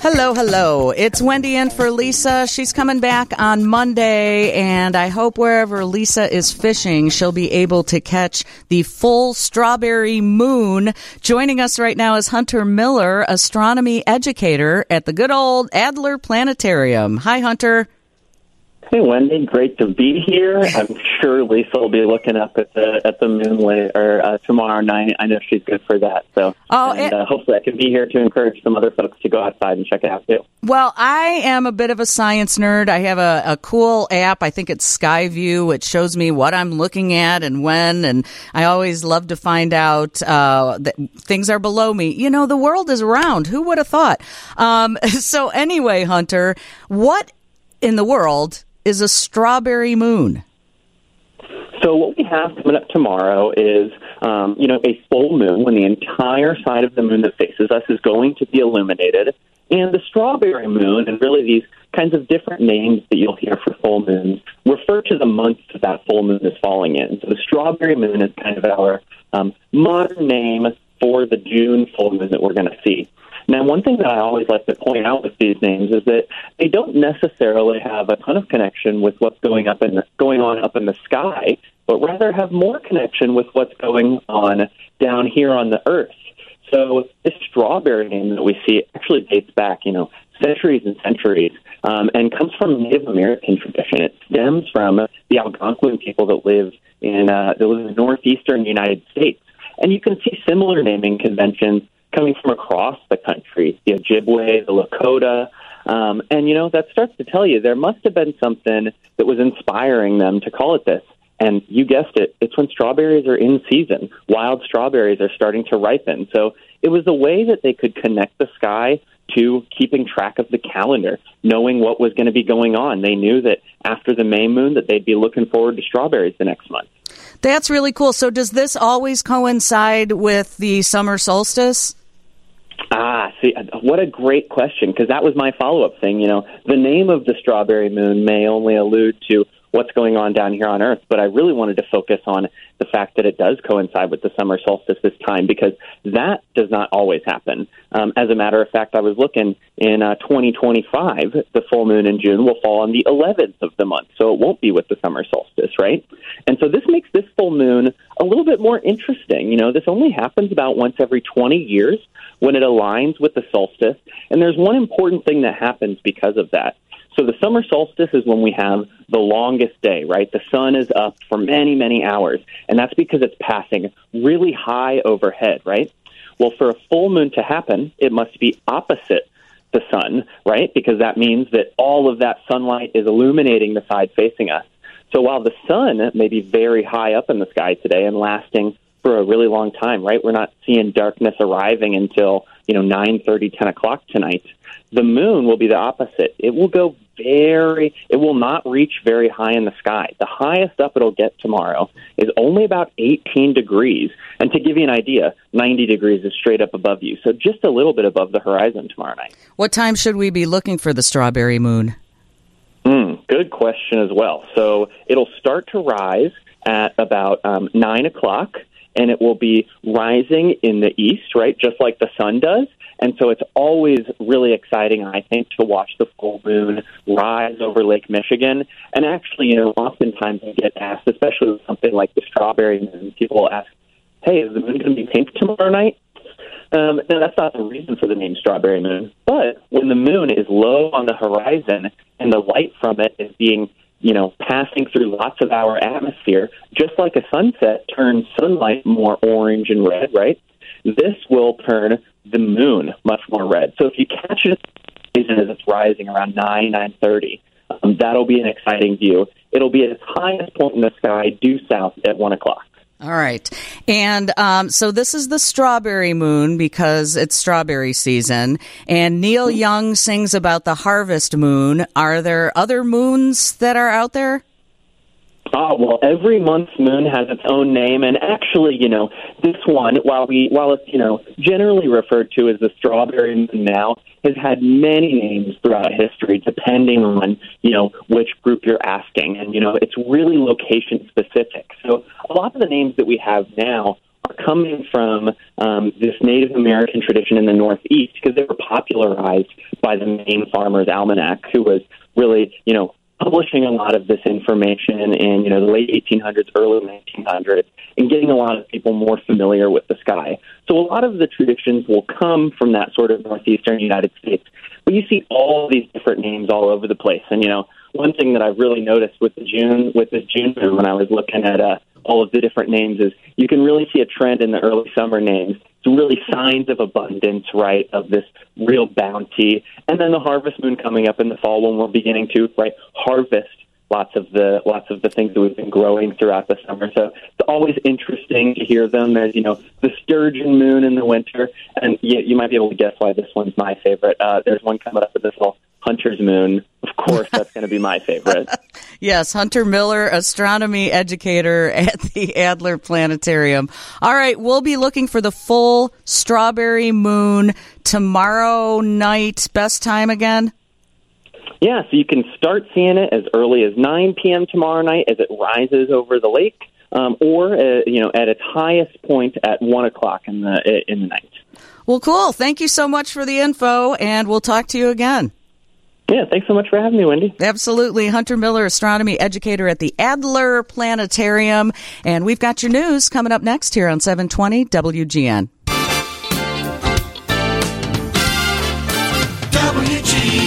Hello, hello. It's Wendy in for Lisa. She's coming back on Monday, and I hope wherever Lisa is fishing, she'll be able to catch the full strawberry moon. Joining us right now is Hunter Miller, astronomy educator at the good old Adler Planetarium. Hi, Hunter. Hey, Wendy. Great to be here. I'm sure Lisa will be looking up at the moon later, tomorrow night. I know she's good for that. So, hopefully I can be here to encourage some other folks to go outside and check it out, too. Well, I am a bit of a science nerd. I have a cool app. I think it's Skyview. It shows me what I'm looking at and when, and I always love to find out that things are below me. You know, the world is round. Who would have thought? So anyway, Hunter, what in the world is a strawberry moon? So what we have coming up tomorrow is, a full moon when the entire side of the moon that faces us is going to be illuminated. And the strawberry moon, and really these kinds of different names that you'll hear for full moons, refer to the month that full moon is falling in. So the strawberry moon is kind of our modern name for the June full moon that we're going to see. Now, one thing that I always like to point out with these names is that they don't necessarily have a ton of connection with what's going on up in the sky, but rather have more connection with what's going on down here on the Earth. So this strawberry name that we see actually dates back, centuries and centuries, and comes from Native American tradition. It stems from the Algonquin people that live in the northeastern United States. And you can see similar naming conventions coming from across the country, the Ojibwe, the Lakota. That starts to tell you there must have been something that was inspiring them to call it this. And you guessed it, it's when strawberries are in season. Wild strawberries are starting to ripen. So it was a way that they could connect the sky to keeping track of the calendar, knowing what was going to be going on. They knew that after the May moon that they'd be looking forward to strawberries the next month. That's really cool. So does this always coincide with the summer solstice? See, what a great question, because that was my follow-up thing. The name of the strawberry moon may only allude to what's going on down here on Earth, but I really wanted to focus on the fact that it does coincide with the summer solstice this time, because that does not always happen. As a matter of fact, I was looking in 2025, the full moon in June will fall on the 11th of the month, so it won't be with the summer solstice, right? And so this makes this full moon a little bit more interesting. This only happens about once every 20 years when it aligns with the solstice, and there's one important thing that happens because of that. So the summer solstice is when we have the longest day, right? The sun is up for many, many hours, and that's because it's passing really high overhead, right? Well, for a full moon to happen, it must be opposite the sun, right? Because that means that all of that sunlight is illuminating the side facing us. So while the sun may be very high up in the sky today and lasting for a really long time, right? We're not seeing darkness arriving until, 9:30, 10 o'clock tonight. The moon will be the opposite. It will not reach very high in the sky. The highest up it'll get tomorrow is only about 18 degrees. And to give you an idea, 90 degrees is straight up above you. So just a little bit above the horizon tomorrow night. What time should we be looking for the strawberry moon? Good question as well. So it'll start to rise at about 9 o'clock. And it will be rising in the east, right, just like the sun does. And so it's always really exciting, I think, to watch the full moon rise over Lake Michigan. And actually, oftentimes I get asked, especially with something like the strawberry moon, people will ask, hey, is the moon going to be pink tomorrow night? No, that's not the reason for the name strawberry moon. But when the moon is low on the horizon and the light from it is being passing through lots of our atmosphere, just like a sunset turns sunlight more orange and red, right? This will turn the moon much more red. So if you catch it as it's rising around 9:30, that'll be an exciting view. It'll be at its highest point in the sky due south at 1 o'clock. All right. And so this is the strawberry moon because it's strawberry season. And Neil Young sings about the harvest moon. Are there other moons that are out there? Well, every month's moon has its own name, and actually, this one, while it's generally referred to as the strawberry moon now, has had many names throughout history, depending on which group you're asking, and it's really location specific. So a lot of the names that we have now are coming from this Native American tradition in the Northeast because they were popularized by the Maine Farmer's Almanac, who was really, publishing a lot of this information in, the late 1800s, early 1900s, and getting a lot of people more familiar with the sky. So a lot of the traditions will come from that sort of northeastern United States. But you see all these different names all over the place. And, one thing that I've really noticed with this June moon when I was looking at all of the different names is you can really see a trend in the early summer names. It's really signs of abundance, right, of this real bounty. And then the harvest moon coming up in the fall when we're beginning to, harvest lots of the things that we've been growing throughout the summer. So it's always interesting to hear them as, the sturgeon moon in the winter. And you might be able to guess why this one's my favorite. There's one coming up with this little Hunter's moon. Of course, that's going to be my favorite. Yes, Hunter Miller, astronomy educator at the Adler Planetarium. All right, we'll be looking for the full strawberry moon tomorrow night. Best time again? Yeah, so you can start seeing it as early as 9 p.m. tomorrow night as it rises over the lake, or at its highest point at 1 o'clock in the night. Well, cool. Thank you so much for the info, and we'll talk to you again. Yeah, thanks so much for having me, Wendy. Absolutely. Hunter Miller, astronomy educator at the Adler Planetarium. And we've got your news coming up next here on 720 WGN. WGN.